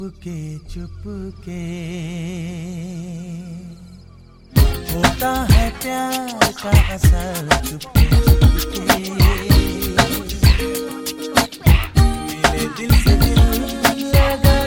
चुपके चुपके होता है प्यार का असर, चुपके चुपके मेरे दिल से दिल लगा